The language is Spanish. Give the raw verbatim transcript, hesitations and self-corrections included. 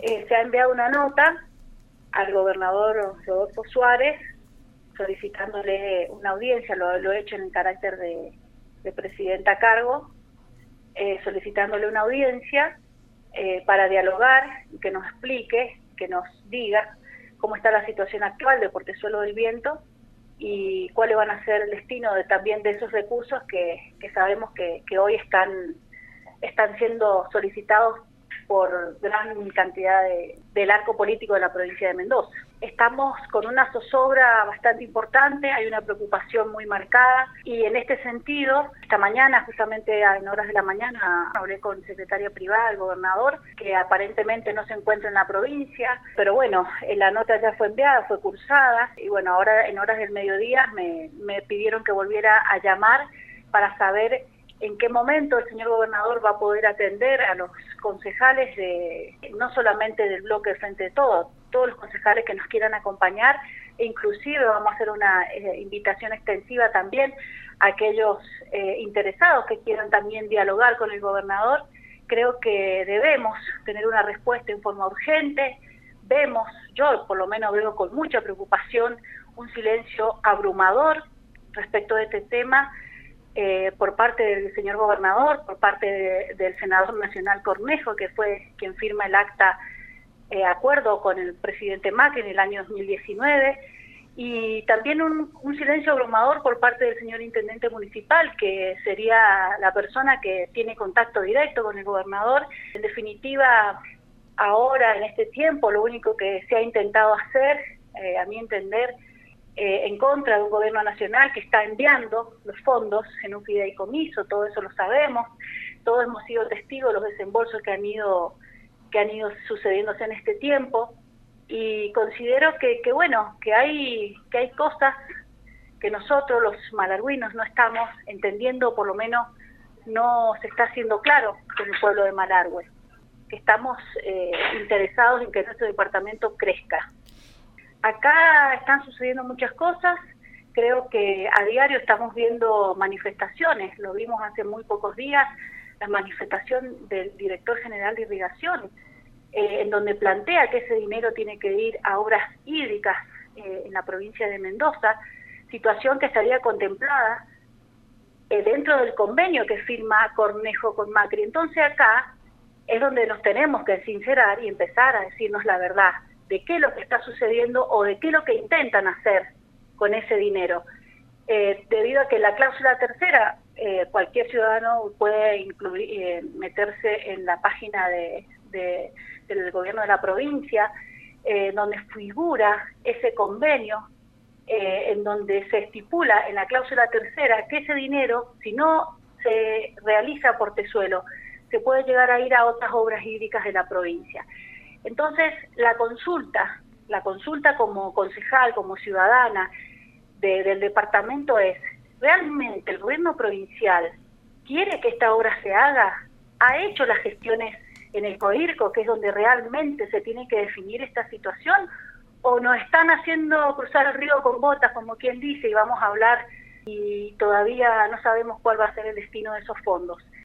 Eh, se ha enviado una nota al gobernador Rodolfo Suárez solicitándole una audiencia, lo, lo he hecho en el carácter de, de presidenta a cargo, eh, solicitándole una audiencia eh, para dialogar, que nos explique, que nos diga cómo está la situación actual de Portezuelo del Viento y cuáles van a ser el destino de, también de esos recursos que, que sabemos que, que hoy están, están siendo solicitados por gran cantidad de, del arco político de la provincia de Mendoza. Estamos con una zozobra bastante importante, hay una preocupación muy marcada y en este sentido, esta mañana, justamente en horas de la mañana, hablé con secretaria privada del gobernador, que aparentemente no se encuentra en la provincia, pero bueno, la nota ya fue enviada, fue cursada y bueno, ahora en horas del mediodía me, me pidieron que volviera a llamar para saber en qué momento el señor gobernador va a poder atender a los concejales, de no solamente del bloque de Frente de Todos, todos los concejales que nos quieran acompañar, e inclusive vamos a hacer una eh, invitación extensiva también a aquellos eh, interesados que quieran también dialogar con el gobernador. Creo que debemos tener una respuesta en forma urgente. Vemos, yo por lo menos veo con mucha preocupación, un silencio abrumador respecto de este tema, Eh, por parte del señor gobernador, por parte de, del senador nacional Cornejo, que fue quien firma el acta eh, acuerdo con el presidente Macri en el año dos mil diecinueve, y también un, un silencio abrumador por parte del señor intendente municipal, que sería la persona que tiene contacto directo con el gobernador. En definitiva, ahora en este tiempo lo único que se ha intentado hacer, eh, a mi entender, Eh, en contra de un gobierno nacional que está enviando los fondos en un fideicomiso, todo eso lo sabemos, todos hemos sido testigos de los desembolsos que han ido que han ido sucediéndose en este tiempo, y considero que, que bueno, que hay que hay cosas que nosotros los malargüinos no estamos entendiendo, por lo menos no se está haciendo claro con el pueblo de Malargüe, que estamos eh, interesados en que nuestro departamento crezca. Acá están sucediendo muchas cosas, creo que a diario estamos viendo manifestaciones, lo vimos hace muy pocos días, la manifestación del director general de Irrigación, eh, en donde plantea que ese dinero tiene que ir a obras hídricas eh, en la provincia de Mendoza, situación que estaría contemplada eh, dentro del convenio que firma Cornejo con Macri. Entonces acá es donde nos tenemos que sincerar y empezar a decirnos la verdad de qué es lo que está sucediendo o de qué es lo que intentan hacer con ese dinero. Eh, debido a que la cláusula tercera, eh, cualquier ciudadano puede incluir, eh, meterse en la página de, de, del gobierno de la provincia, eh, donde figura ese convenio, eh, en donde se estipula en la cláusula tercera que ese dinero, si no se realiza Portezuelo, se puede llegar a ir a otras obras hídricas de la provincia. Entonces, la consulta, la consulta como concejal, como ciudadana de, del departamento es, ¿realmente el gobierno provincial quiere que esta obra se haga? ¿Ha hecho las gestiones en el COIRCO, que es donde realmente se tiene que definir esta situación? ¿O nos están haciendo cruzar el río con botas, como quien dice, y vamos a hablar y todavía no sabemos cuál va a ser el destino de esos fondos?